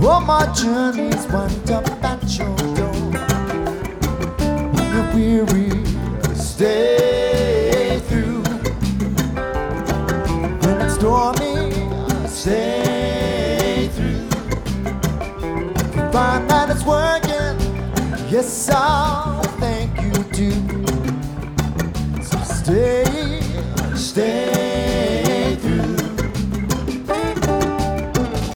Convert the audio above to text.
All my journeys wind up at your door. When you're weary, stay through. When it's stormy, stay through. If you find that it's working, yes, I'll thank you too.